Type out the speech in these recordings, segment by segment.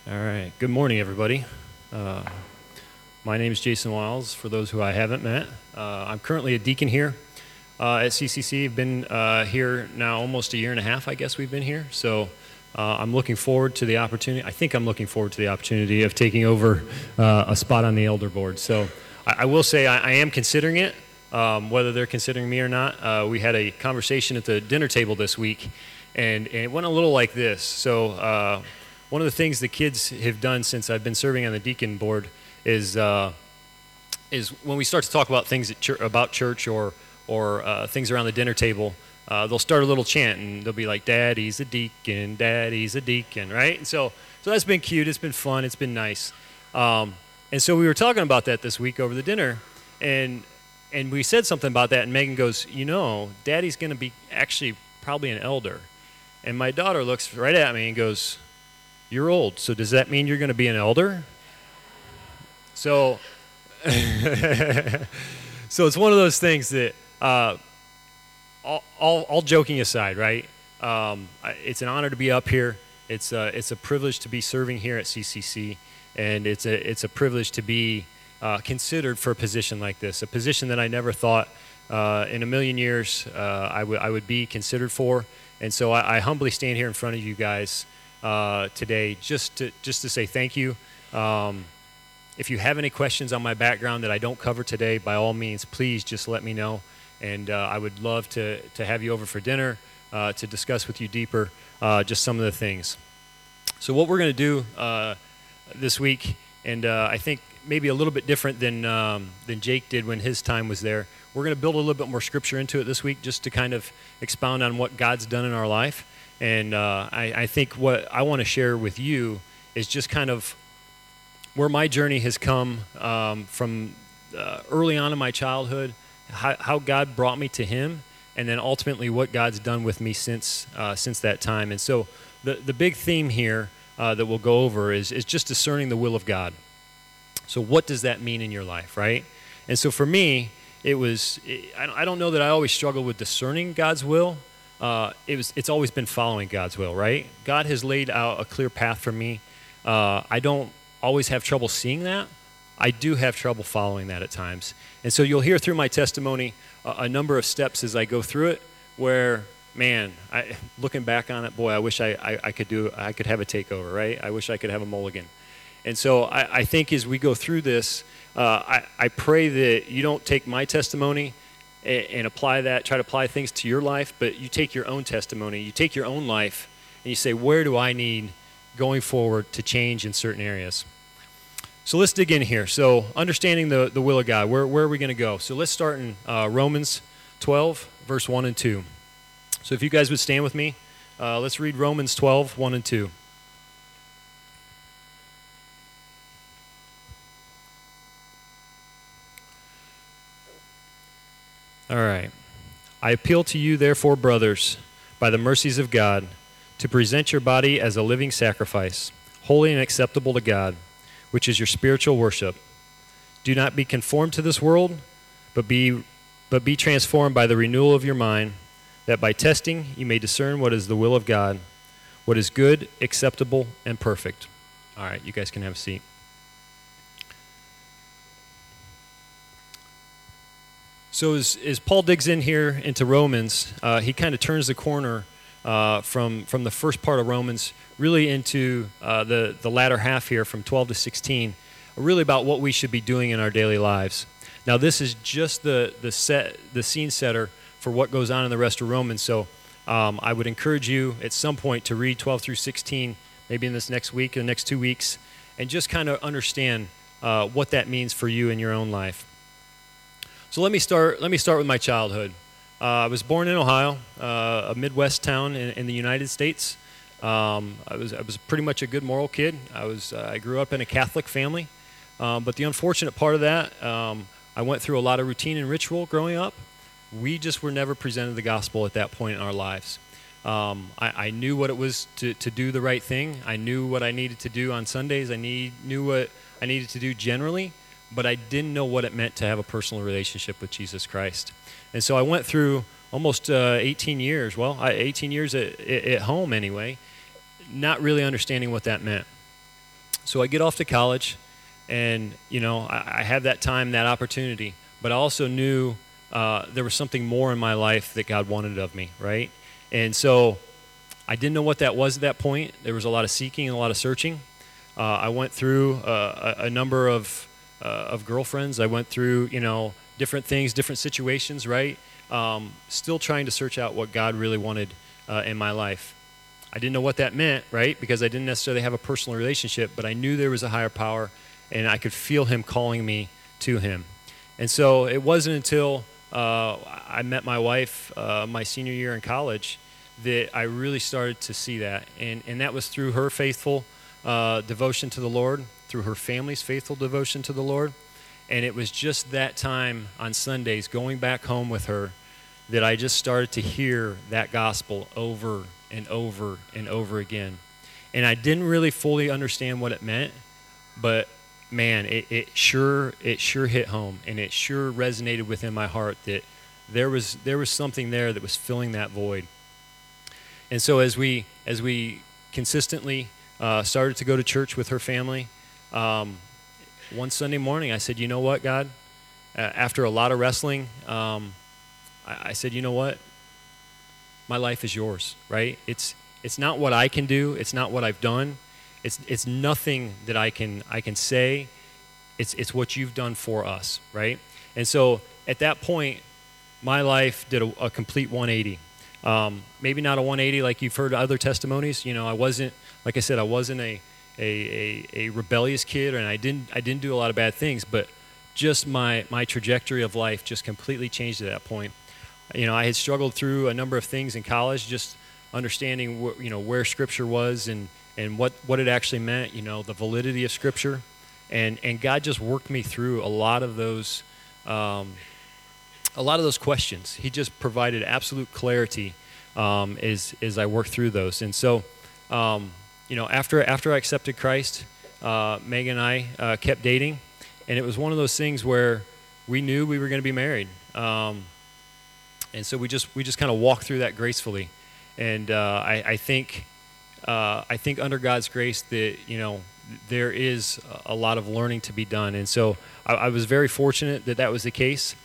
All right. Good morning, everybody. Uh, my name is Jason Wiles, for those who I haven't met. I'm currently a deacon here at CCC. I've been here now almost a year and a half, I guess we've been here. So I'm looking forward to the opportunity. I think I'm looking forward to the opportunity of taking over a spot on the elder board. So I will say I am considering it, whether they're considering me or not. We had a conversation at the dinner table this week, and it went a little like this. So one of the things the kids have done since I've been serving on the deacon board is when we start to talk about things about church or things around the dinner table, they'll start a little chant and they'll be like, "Daddy's a deacon, Daddy's a deacon," right? And so that's been cute. It's been fun. It's been nice. And so we were talking about that this week over the dinner, and we said something about that, and Megan goes, Daddy's going to be actually probably an elder. And my daughter looks right at me and goes, "You're old, so does that mean you're going to be an elder?" So, so it's one of those things that, all joking aside, right? It's an honor to be up here. It's a privilege to be serving here at CCC, and it's a privilege to be considered for a position like this, a position that I never thought in a million years I would be considered for. And so I humbly stand here in front of you guys today just to say thank you. If you have any questions on my background that I don't cover today, by all means, please just let me know. And I would love to have you over for dinner to discuss with you deeper just some of the things. So what we're going to do this week, and I think maybe a little bit different than Jake did when his time was there, we're going to build a little bit more scripture into it this week just to kind of expound on what God's done in our life. And I think what I want to share with you is just kind of where my journey has come from early on in my childhood, how God brought me to Him, and then ultimately what God's done with me since that time. And so the big theme here that we'll go over is just discerning the will of God. So what does that mean in your life, right? And so for me, I don't know that I always struggled with discerning God's will. It's always been following God's will, right? God has laid out a clear path for me. I don't always have trouble seeing that. I do have trouble following that at times. And so you'll hear through my testimony a number of steps as I go through it where, man, looking back on it, boy, I wish I could have a takeover, right? I wish I could have a mulligan. And so I think as we go through this, I pray that you don't take my testimony and try to apply things to your life, but you take your own testimony, you take your own life, and you say, where do I need going forward to change in certain areas? So let's dig in here. So understanding the will of God, where are we going to go? So let's start in Romans 12, verse 1 and 2. So if you guys would stand with me, let's read Romans 12, 1 and 2. All right. I appeal to you, therefore, brothers, by the mercies of God, to present your body as a living sacrifice, holy and acceptable to God, which is your spiritual worship. Do not be conformed to this world, but be transformed by the renewal of your mind, that by testing you may discern what is the will of God, what is good, acceptable, and perfect. All right, you guys can have a seat. So as Paul digs in here into Romans, he kind of turns the corner from the first part of Romans really into the latter half here from 12 to 16, really about what we should be doing in our daily lives. Now this is just the scene setter for what goes on in the rest of Romans. So I would encourage you at some point to read 12 through 16, maybe in this next week or the next 2 weeks, and just kind of understand what that means for you in your own life. So let me start with my childhood. I was born in Ohio, a Midwest town in the United States. I was pretty much a good moral kid. I grew up in a Catholic family, but the unfortunate part of that, I went through a lot of routine and ritual growing up. We just were never presented the gospel at that point in our lives. I knew what it was to do the right thing. I knew what I needed to do on Sundays. I knew what I needed to do generally, but I didn't know what it meant to have a personal relationship with Jesus Christ. And so I went through almost 18 years, 18 years at home anyway, not really understanding what that meant. So I get off to college, and I had that time, that opportunity, but I also knew there was something more in my life that God wanted of me, right? And so I didn't know what that was at that point. There was a lot of seeking and a lot of searching. I went through a number of girlfriends. I went through, different things, different situations, right? Still trying to search out what God really wanted in my life. I didn't know what that meant, right? Because I didn't necessarily have a personal relationship, but I knew there was a higher power, and I could feel him calling me to him. And so it wasn't until I met my wife my senior year in college that I really started to see that. And that was through her faithful devotion to the Lord, through her family's faithful devotion to the Lord. And it was just that time on Sundays, going back home with her, that I just started to hear that gospel over and over and over again. And I didn't really fully understand what it meant, but man, it sure hit home, and it sure resonated within my heart that there was something there that was filling that void. And so as we consistently started to go to church with her family, one Sunday morning I said, you know what, God? After a lot of wrestling, I said, you know what? My life is yours, right? It's not what I can do. It's not what I've done. It's nothing that I can say. It's what you've done for us, right? And so at that point, my life did a complete 180. Maybe not a 180 like you've heard other testimonies. I wasn't, like I said, I wasn't a rebellious kid, and I didn't do a lot of bad things, but just my trajectory of life just completely changed at that point. I had struggled through a number of things in college, just understanding where Scripture was and what it actually meant, the validity of Scripture, and God just worked me through a lot of those questions. He just provided absolute clarity as I worked through those. And so, after I accepted Christ, Megan and I kept dating, and it was one of those things where we knew we were going to be married. And so we just kind of walked through that gracefully, and I think under God's grace that there is a lot of learning to be done, and so I was very fortunate that was the case.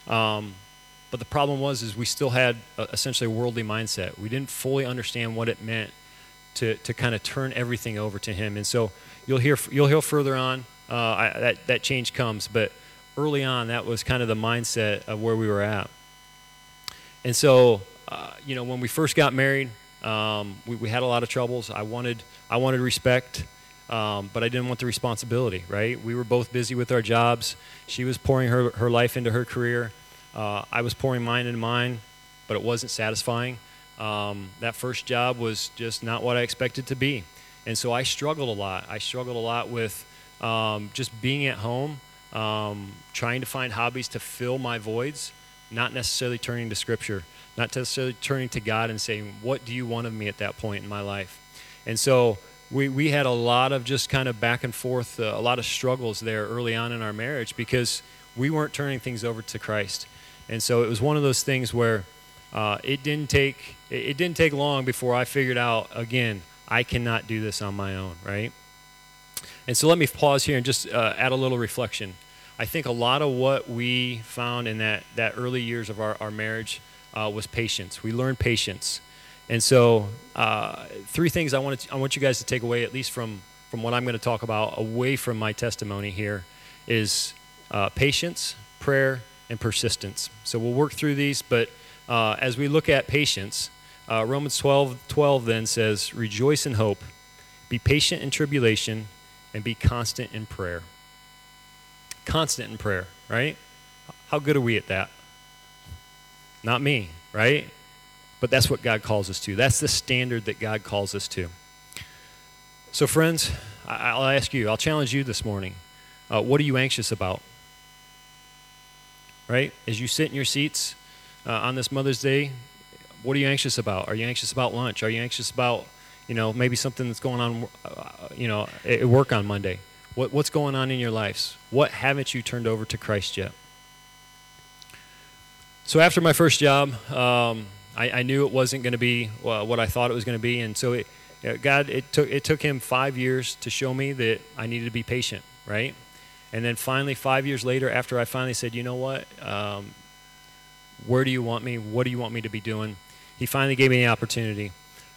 But the problem is we still had essentially a worldly mindset. We didn't fully understand what it meant to kind of turn everything over to Him, and so you'll hear further on that change comes, but early on that was kind of the mindset of where we were at. And so, when we first got married, we had a lot of troubles. I wanted respect, but I didn't want the responsibility, right? We were both busy with our jobs. She was pouring her life into her career. I was pouring mine into mine, but it wasn't satisfying. That first job was just not what I expected to be. And so I struggled a lot. I struggled a lot with just being at home, trying to find hobbies to fill my voids, not necessarily turning to Scripture, not necessarily turning to God and saying, what do you want of me at that point in my life? And so we had a lot of just kind of back and forth, a lot of struggles there early on in our marriage because we weren't turning things over to Christ. And so it was one of those things where it didn't take long before I figured out, again, I cannot do this on my own, right? And so let me pause here and just add a little reflection. I think a lot of what we found in that early years of our marriage was patience. We learned patience. And so three things I want you guys to take away, at least from what I'm going to talk about, away from my testimony here, is patience, prayer, and persistence. So we'll work through these, but as we look at patience, Romans 12 then says, rejoice in hope, be patient in tribulation, and be constant in prayer. Constant in prayer, right? How good are we at that? Not me, right? But that's what God calls us to. That's the standard that God calls us to. So friends, I'll ask you, I'll challenge you this morning. What are you anxious about? Right? As you sit in your seats on this Mother's Day, what are you anxious about? Are you anxious about lunch? Are you anxious about, maybe something that's going on, at work on Monday? What's going on in your lives? What haven't you turned over to Christ yet? So after my first job, I knew it wasn't going to be what I thought it was going to be, and so it God, it took him 5 years to show me that I needed to be patient, right? And then finally, 5 years later, after I finally said, you know what, where do you want me? What do you want me to be doing? He finally gave me the opportunity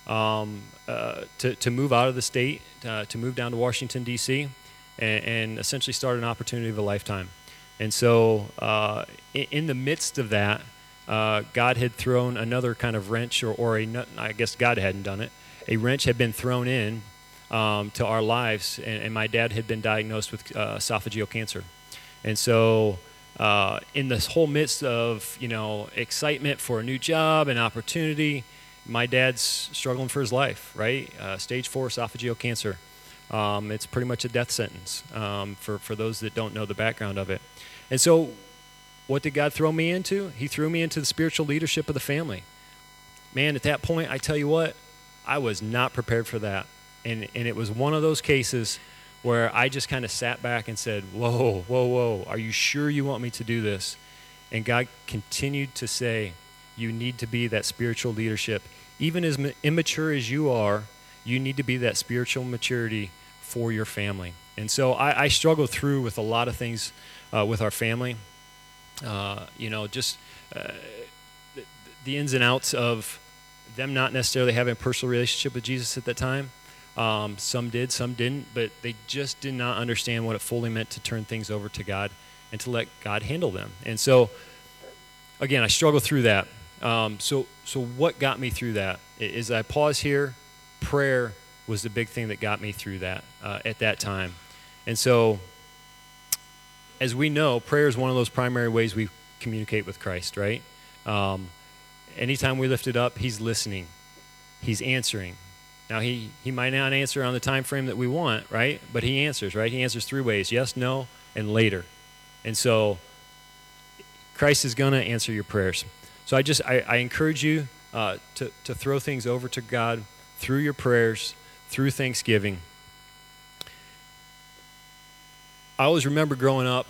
to move out of the state, to move down to Washington, D.C., and essentially start an opportunity of a lifetime. And so in the midst of that, God had thrown another kind of wrench, I guess God hadn't done it. A wrench had been thrown in to our lives, and my dad had been diagnosed with esophageal cancer. And so in this whole midst of, excitement for a new job and opportunity, my dad's struggling for his life, right? Stage 4 esophageal cancer. It's pretty much a death sentence for those that don't know the background of it. And so what did God throw me into? He threw me into the spiritual leadership of the family. Man, at that point, I tell you what, I was not prepared for that. And it was one of those cases where I just kind of sat back and said, whoa, are you sure you want me to do this? And God continued to say, you need to be that spiritual leadership. Even as immature as you are, you need to be that spiritual maturity for your family. And so I struggled through with a lot of things with our family. Just the ins and outs of them not necessarily having a personal relationship with Jesus at that time. Some did, some didn't, but they just did not understand what it fully meant to turn things over to God and to let God handle them. And so, again, I struggled through that. So what got me through that is I pause here. Prayer was the big thing that got me through that at that time. And so, as we know, prayer is one of those primary ways we communicate with Christ, right? Anytime we lift it up, he's listening. He's answering. Now, he might not answer on the time frame that we want, right? But he answers, right? He answers 3 ways: yes, no, and later. And so Christ is going to answer your prayers. So I encourage you to throw things over to God through your prayers, through Thanksgiving. I always remember growing up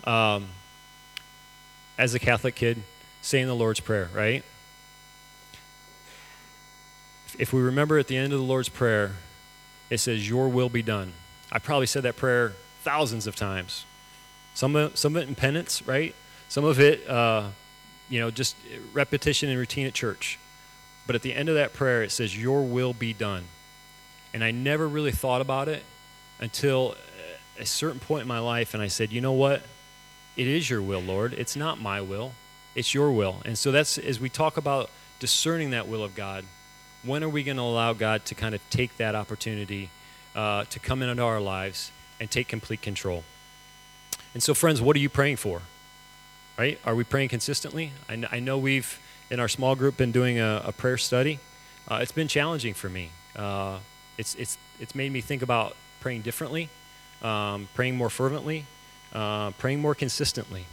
as a Catholic kid saying the Lord's Prayer, right? If we remember at the end of the Lord's Prayer, it says, your will be done. I probably said that prayer thousands of times. Some of it in penance, right? Some of it, just repetition and routine at church. But at the end of that prayer, it says, your will be done. And I never really thought about it until a certain point in my life, and I said, you know what? It is your will, Lord. It's not my will. It's your will. And so that's, as we talk about discerning that will of God, when are we going to allow God to kind of take that opportunity to come into our lives and take complete control? And so, friends, what are you praying for? Right? Are we praying consistently? I know we've, in our small group, been doing a prayer study. It's been challenging for me. It's made me think about praying differently, praying more fervently, praying more consistently.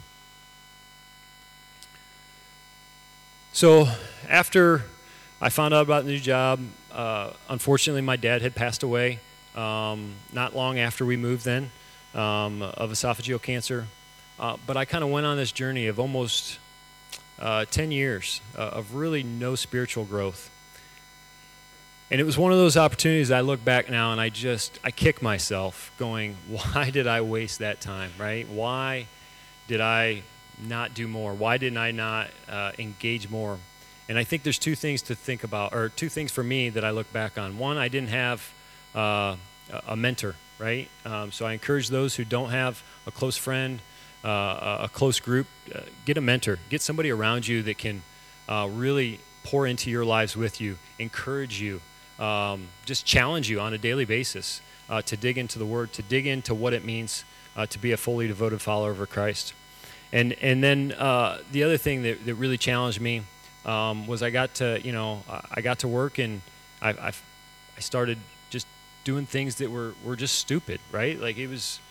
So after I found out about the new job, unfortunately my dad had passed away not long after we moved then of esophageal cancer. But I kind of went on this journey of almost 10 years of really no spiritual growth. And it was one of those opportunities I look back now and I kick myself going, why did I waste that time, right? Why did I not do more? Why didn't I not engage more? And I think there's 2 things to think about, or 2 things for me that I look back on. One, I didn't have a mentor, right? So I encourage those who don't have a close friend, a close group, get a mentor. Get somebody around you that can really pour into your lives with you, encourage you, just challenge you on a daily basis to dig into the Word, to dig into what it means to be a fully devoted follower of Christ. And then the other thing that really challenged me was I got to work and I started just doing things that were just stupid, right? Like it was,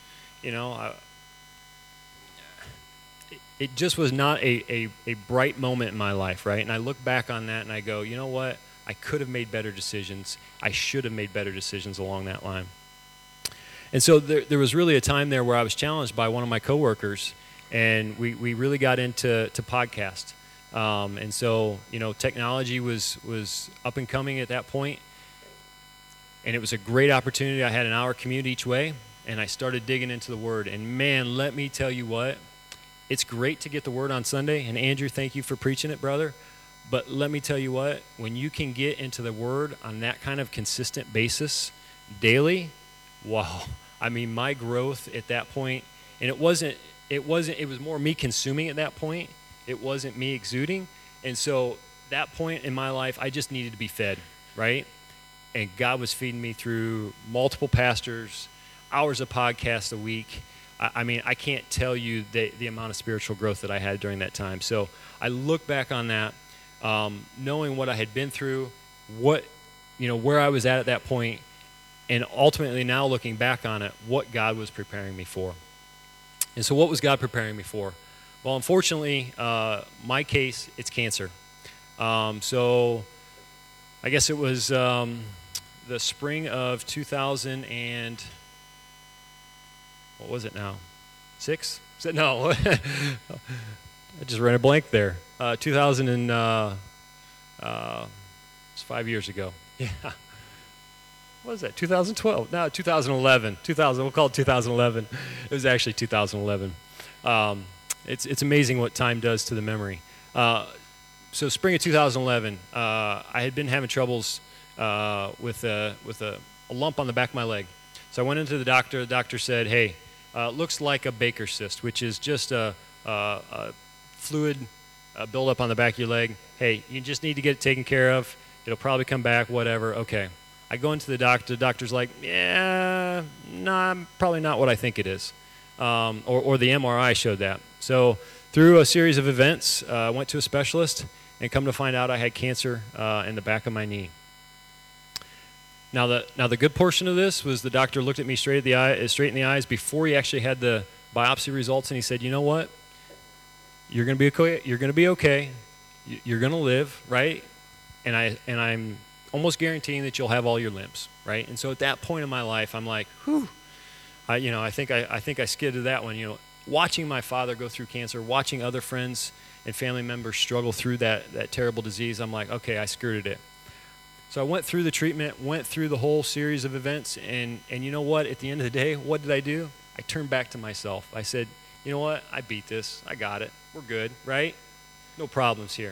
it just was not a bright moment in my life, right? And I look back on that and I go, you know what? I could have made better decisions. I should have made better decisions along that line. And so there was really a time there where I was challenged by one of my coworkers, and we really got into podcast. And so, technology was up and coming at that point. And it was a great opportunity. I had an hour commute each way, and I started digging into the Word. And man, let me tell you what, it's great to get the Word on Sunday. And Andrew, thank you for preaching it, brother. But let me tell you what, when you can get into the Word on that kind of consistent basis daily, wow. I mean, my growth at that point, and it was more me consuming at that point. It wasn't me exuding. And so that point in my life, I just needed to be fed, right? And God was feeding me through multiple pastors, hours of podcasts a week. I mean, I can't tell you the amount of spiritual growth that I had during that time. So I look back on that, knowing what I had been through, where I was at that point, and ultimately now looking back on it, what God was preparing me for. And so what was God preparing me for? Well, unfortunately, my case, it's cancer. So I guess it was the spring of 2000 and, what was it now? 6? Is it? No. I just ran a blank there. 2000 and, it's 5 years ago. Yeah. What was that, 2012? No, 2011. We'll call it 2011. It was actually 2011. It's amazing what time does to the memory. So spring of 2011, I had been having troubles with a lump on the back of my leg. So I went into the doctor. The doctor said, hey, looks like a Baker's cyst, which is just a fluid buildup on the back of your leg. Hey, you just need to get it taken care of. It'll probably come back, whatever. Okay. I go into the doctor. The doctor's like, yeah, probably not what I think it is. Or the MRI showed that. So through a series of events, I went to a specialist and come to find out I had cancer in the back of my knee. Now the good portion of this was the doctor looked at me straight in the eyes before he actually had the biopsy results, and he said, you know what? You're going to be okay. You're going to be okay. You're going to live, right? And I'm almost guaranteeing that you'll have all your limbs, right? And so at that point in my life, I'm like, whew. I think I skidded that one. Watching my father go through cancer, watching other friends and family members struggle through that terrible disease, I'm like, okay, I skirted it. So I went through the treatment, went through the whole series of events, and you know what? At the end of the day, what did I do? I turned back to myself. I said, you know what? I beat this. I got it. We're good, right? No problems here.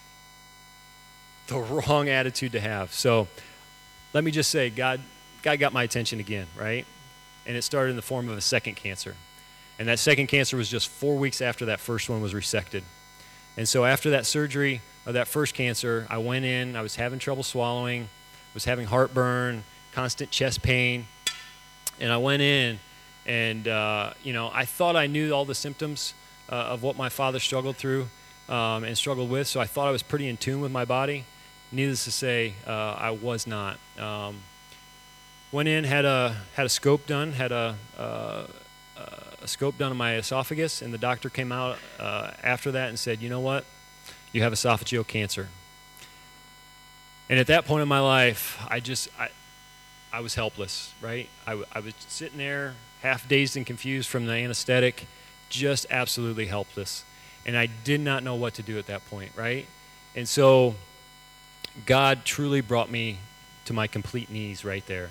The wrong attitude to have. So let me just say, God got my attention again, right? And it started in the form of a second cancer. And that second cancer was just 4 weeks after that first one was resected. And so after that surgery of that first cancer, I went in, I was having trouble swallowing, was having heartburn, constant chest pain. And I went in and, I thought I knew all the symptoms of what my father struggled through and struggled with. So I thought I was pretty in tune with my body. Needless to say, I was not. Went in, had a scope done, had a scope done on my esophagus, and the doctor came out after that and said, you know what? You have esophageal cancer. And at that point in my life, I was helpless, right? I was sitting there, half dazed and confused from the anesthetic, just absolutely helpless. And I did not know what to do at that point, right? And so God truly brought me to my complete knees right there.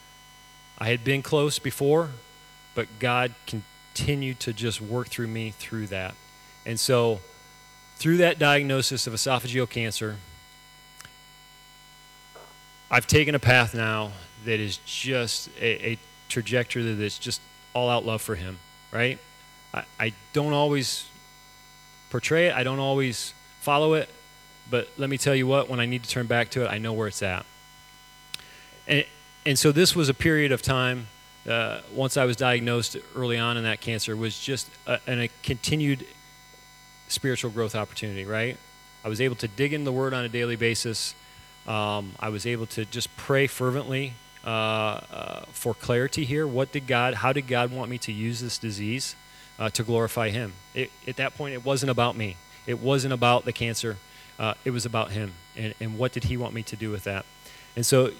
I had been close before, but God continued to just work through me through that. And so through that diagnosis of esophageal cancer, I've taken a path now that is just a trajectory that's just all-out love for Him, right? I don't always portray it. I don't always follow it. But let me tell you what, when I need to turn back to it, I know where it's at. And so this was a period of time, once I was diagnosed early on in that cancer, was just a continued spiritual growth opportunity, right? I was able to dig in the Word on a daily basis. I was able to just pray fervently for clarity here. How did God want me to use this disease to glorify Him? At that point, it wasn't about me. It wasn't about the cancer. It was about Him, and what did He want me to do with that? And so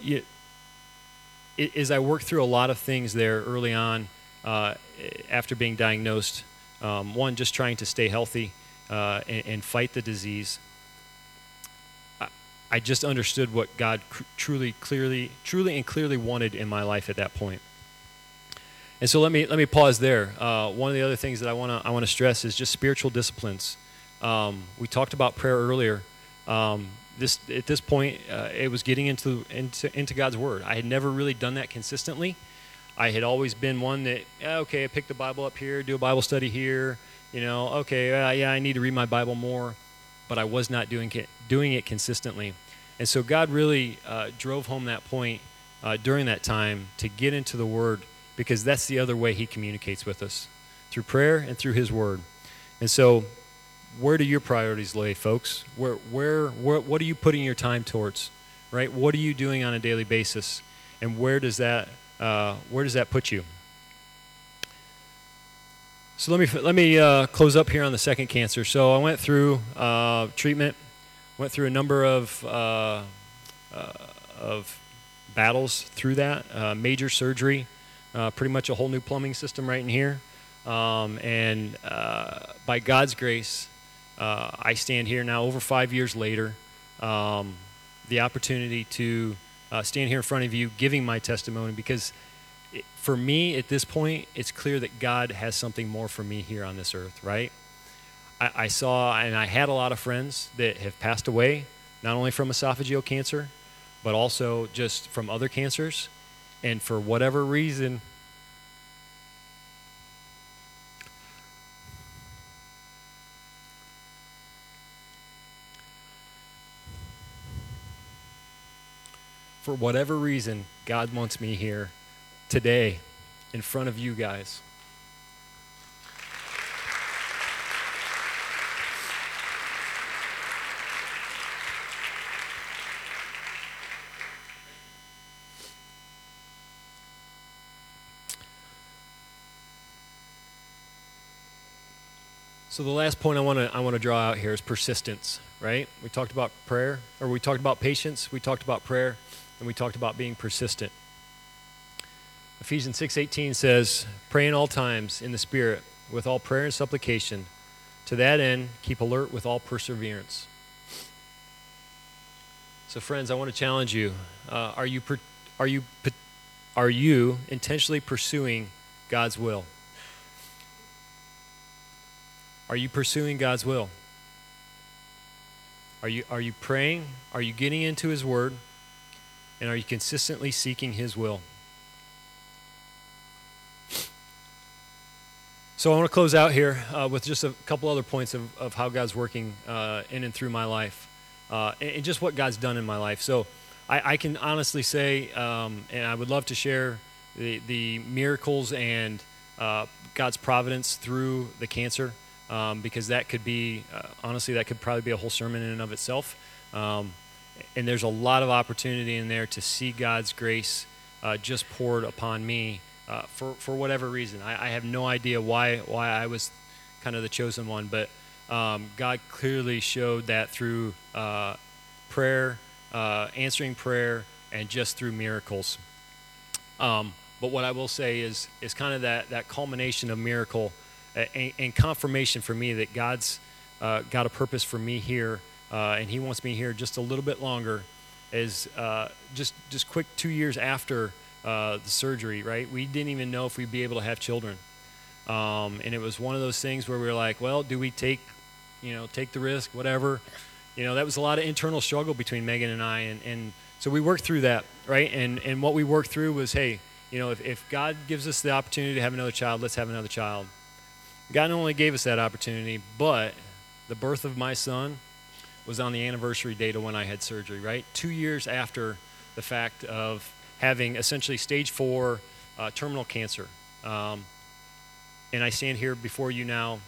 as I worked through a lot of things there early on after being diagnosed, one, just trying to stay healthy and fight the disease, I just understood what God truly and clearly wanted in my life at that point. And so let me pause there. One of the other things that I want to stress is just spiritual disciplines. We talked about prayer earlier. At this point, it was getting into God's Word. I had never really done that consistently. I had always been one that, okay, I pick the Bible up here, do a Bible study here. Okay, I need to read my Bible more, but I was not doing it consistently. And so God really drove home that point during that time to get into the Word, because that's the other way He communicates with us, through prayer and through His Word. And so, where do your priorities lay, folks? What are you putting your time towards, right? What are you doing on a daily basis, and where does that put you? So let me close up here on the second cancer. So I went through treatment, went through a number of battles through that, major surgery, pretty much a whole new plumbing system right in here, and by God's grace, I stand here now over 5 years later, the opportunity to stand here in front of you giving my testimony, because for me at this point, it's clear that God has something more for me here on this earth, right? I saw, and I had a lot of friends that have passed away, not only from esophageal cancer, but also just from other cancers. And for whatever reason, God wants me here today in front of you guys. So the last point I want to draw out here is persistence, right? We talked about prayer, or we talked about patience, we talked about prayer, and we talked about being persistent. Ephesians 6:18 says, "Pray in all times in the Spirit with all prayer and supplication. To that end, keep alert with all perseverance." So friends, I want to challenge you. Are you intentionally pursuing God's will? Are you pursuing God's will? Are you praying? Are you getting into His Word? And are you consistently seeking His will? So I want to close out here with just a couple other points of how God's working in and through my life, and just what God's done in my life. So I can honestly say, and I would love to share the miracles and God's providence through the cancer, because that could be, honestly, that could probably be a whole sermon in and of itself. And there's a lot of opportunity in there to see God's grace just poured upon me for whatever reason. I have no idea why I was kind of the chosen one, but God clearly showed that through prayer, answering prayer, and just through miracles. But what I will say is kind of that culmination of miracle and confirmation for me that God's got a purpose for me here, and He wants me here just a little bit longer, is just quick 2 years after the surgery, right? We didn't even know if we'd be able to have children. And it was one of those things where we were like, well, do we take the risk, whatever? That was a lot of internal struggle between Megan and I. And so we worked through that, right? And what we worked through was, hey, if God gives us the opportunity to have another child, let's have another child. God not only gave us that opportunity, but the birth of my son was on the anniversary date of when I had surgery, right? 2 years after the fact of having essentially stage 4 terminal cancer. And I stand here before you now,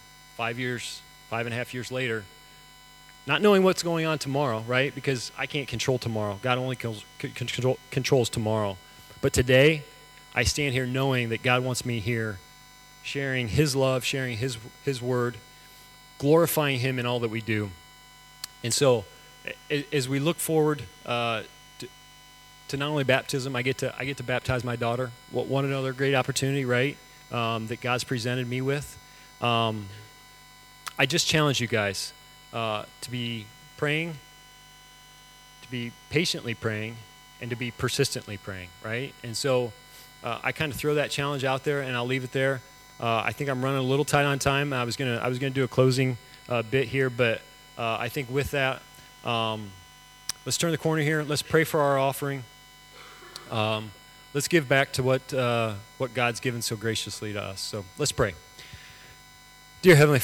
5.5 years later, not knowing what's going on tomorrow, right? Because I can't control tomorrow. God only controls tomorrow. But today, I stand here knowing that God wants me here, sharing His love, sharing His word, glorifying Him in all that we do. And so, as we look forward to not only baptism, I get to baptize my daughter. What another great opportunity, right? That God's presented me with. I just challenge you guys to be praying be patiently praying and to be persistently praying, right? And so I kind of throw that challenge out there, and I'll leave it there. I think I'm running a little tight on time. I was gonna do a closing bit here, but I think with that, let's turn the corner here. Let's pray for our offering. Let's give back to what God's given so graciously to us. So let's pray. Dear Heavenly